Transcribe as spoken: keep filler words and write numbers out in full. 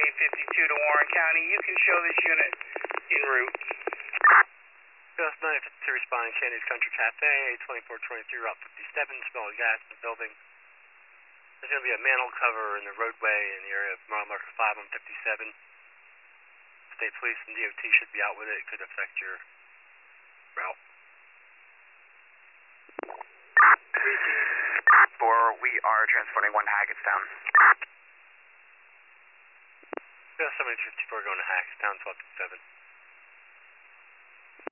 nine fifty-two to Warren County. You can show this unit en route. Ghost nine fifty-two responding, Shandy's Country Cafe, twenty-four twenty-three, Route fifty-seven, smell of gas in the building. There's going to be a manhole cover in the roadway in the area of mile marker five on fifty-seven. State Police and D O T should be out with it. It could affect your route. Four, we are transporting one to Hackettstown. Ghost seven fifty-four going to Hackettstown, twelve fifty-seven.